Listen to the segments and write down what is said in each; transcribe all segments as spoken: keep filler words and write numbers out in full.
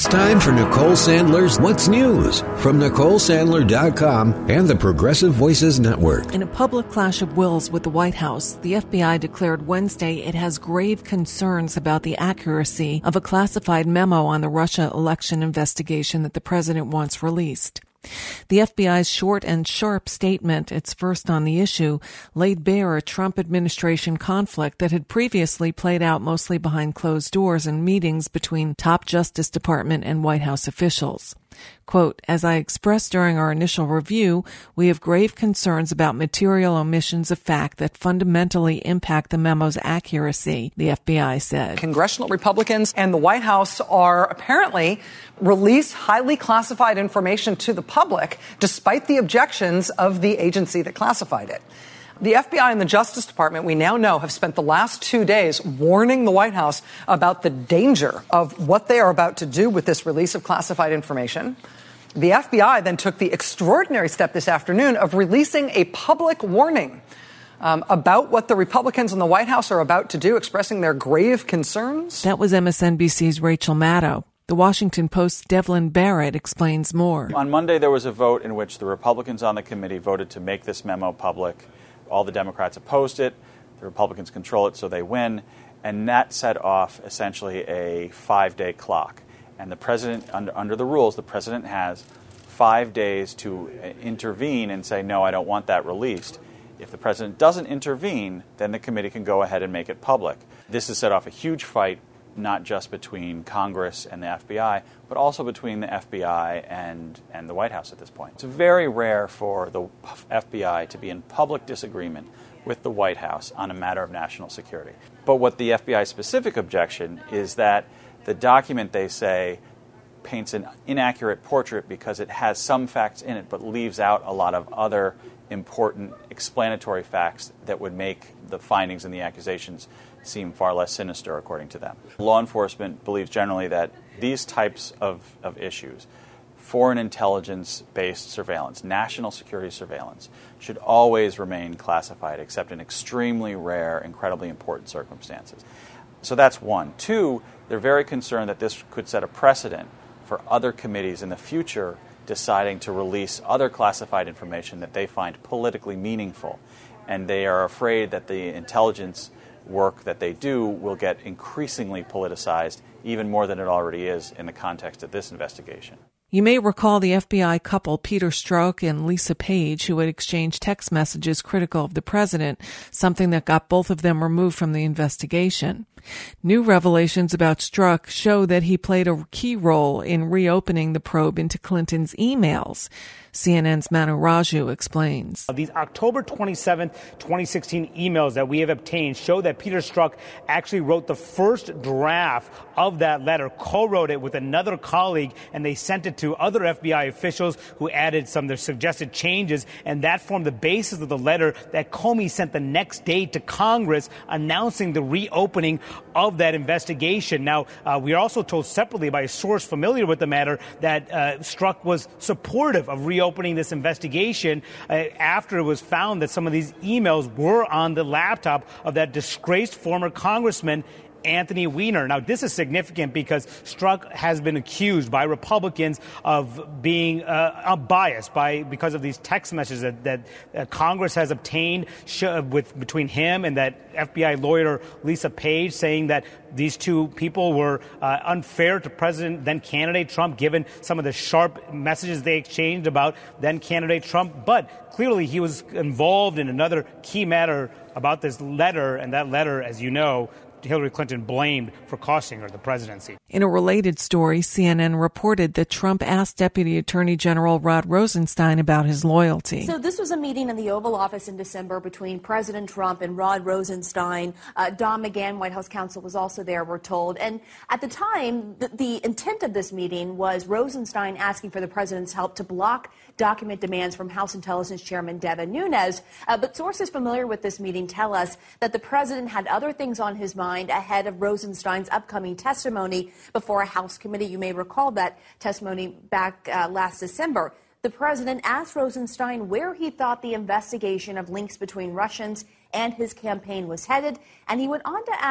time for Nicole Sandler's What's News from Nicole Sandler dot com and the Progressive Voices Network. In a public clash of wills with the White House, the F B I declared Wednesday it has grave concerns about the accuracy of a classified memo on the Russia election investigation that the president wants released. The F B I's short and sharp statement, its first on the issue, laid bare a Trump administration conflict that had previously played out mostly behind closed doors in meetings between top Justice Department and White House officials. Quote, as I expressed during our initial review, we have grave concerns about material omissions of fact that fundamentally impact the memo's accuracy, the F B I said. Congressional Republicans and the White House are apparently release highly classified information to the public, despite the objections of the agency that classified it. The F B I and the Justice Department, we now know, have spent the last two days warning the White House about the danger of what they are about to do with this release of classified information. The F B I then took the extraordinary step this afternoon of releasing a public warning um, about what the Republicans in the White House are about to do, expressing their grave concerns. That was M S N B C's Rachel Maddow. The Washington Post's Devlin Barrett explains more. On Monday, there was a vote in which the Republicans on the committee voted to make this memo public. All the Democrats opposed it. The Republicans control it, so they win. And that set off essentially a five-day clock. And the president, under, under the rules, the president has five days to intervene and say, no, I don't want that released. If the president doesn't intervene, then the committee can go ahead and make it public. This has set off a huge fight, not just between Congress and the F B I, but also between the F B I and, and the White House at this point. It's very rare for the F B I to be in public disagreement with the White House on a matter of national security. But what the F B I's specific objection is that the document, they say, paints an inaccurate portrait because it has some facts in it but leaves out a lot of other important explanatory facts that would make the findings and the accusations seem far less sinister, according to them. Law enforcement believes generally that these types of, of issues, foreign intelligence-based surveillance, national security surveillance, should always remain classified except in extremely rare, incredibly important circumstances. So that's one. Two, they're very concerned that this could set a precedent for other committees in the future deciding to release other classified information that they find politically meaningful. And they are afraid that the intelligence work that they do will get increasingly politicized, even more than it already is in the context of this investigation. You may recall the F B I couple Peter Strzok and Lisa Page, who had exchanged text messages critical of the president, something that got both of them removed from the investigation. New revelations about Strzok show that he played a key role in reopening the probe into Clinton's emails. C N N's Manu Raju explains. These October twenty-seventh, twenty sixteen emails that we have obtained show that Peter Strzok actually wrote the first draft of that letter, co-wrote it with another colleague, and they sent it to other F B I officials who added some of their suggested changes, and that formed the basis of the letter that Comey sent the next day to Congress announcing the reopening of that investigation. Now, uh, we are also told separately by a source familiar with the matter that uh, Strzok was supportive of reopening this investigation uh, after it was found that some of these emails were on the laptop of that disgraced former congressman Anthony Weiner. Now, this is significant because Strzok has been accused by Republicans of being uh, biased by because of these text messages that, that uh, Congress has obtained sh- with between him and that F B I lawyer Lisa Page, saying that these two people were uh, unfair to President, then candidate Trump, given some of the sharp messages they exchanged about then candidate Trump. But clearly he was involved in another key matter about this letter, and that letter, as you know, Hillary Clinton blamed for costing her the presidency. In a related story, C N N reported that Trump asked Deputy Attorney General Rod Rosenstein about his loyalty. So this was a meeting in the Oval Office in December between President Trump and Rod Rosenstein. Uh, Don McGahn, White House counsel, was also there, we're told. And at the time, the, the intent of this meeting was Rosenstein asking for the president's help to block document demands from House Intelligence Chairman Devin Nunes. Uh, but sources familiar with this meeting tell us that the president had other things on his mind ahead of Rosenstein's upcoming testimony before a House committee. You may recall that testimony back uh, last December. The president asked Rosenstein where he thought the investigation of links between Russians and his campaign was headed, and he went on to ask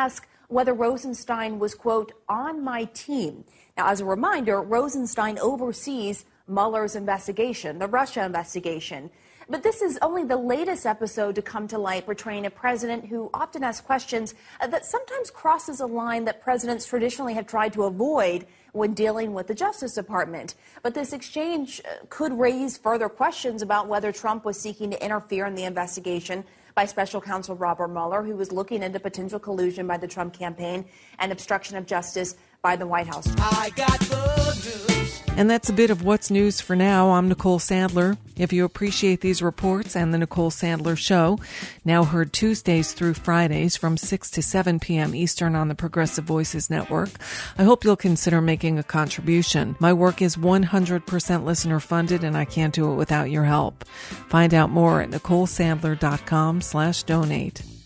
whether Rosenstein was, quote, on my team. Now, as a reminder, Rosenstein oversees Mueller's investigation, the Russia investigation. But this is only the latest episode to come to light portraying a president who often asks questions that sometimes crosses a line that presidents traditionally have tried to avoid when dealing with the Justice Department. But this exchange could raise further questions about whether Trump was seeking to interfere in the investigation by Special Counsel Robert Mueller, who was looking into potential collusion by the Trump campaign and obstruction of justice by the White House. I got good news. And that's a bit of what's news for now. I'm Nicole Sandler. If you appreciate these reports and the Nicole Sandler Show, now heard Tuesdays through Fridays from six to seven p.m. Eastern on the Progressive Voices Network, I hope you'll consider making a contribution. My work is one hundred percent listener funded, and I can't do it without your help. Find out more at nicolesandler.com slash donate.